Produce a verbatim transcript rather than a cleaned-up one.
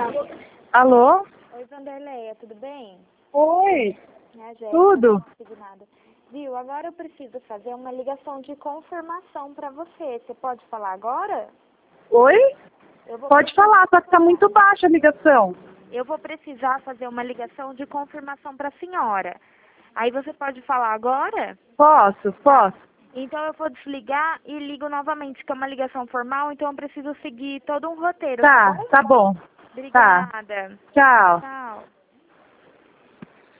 Alô? Oi, Vanderleia, tudo bem? Oi. É a Jéssica, Tudo? não consegui nada. Viu, agora eu preciso fazer uma ligação de confirmação pra você. Você pode falar agora? Oi? Eu vou Pode precisar- falar, só que tá muito baixa a ligação. Eu vou precisar fazer uma ligação de confirmação pra senhora. Aí você pode falar agora? Posso? Posso? Então eu vou desligar e ligo novamente, que é uma ligação formal, então eu preciso seguir todo um roteiro, Tá, tá bom? tá bom. Tá. Obrigada. Tchau. Tchau.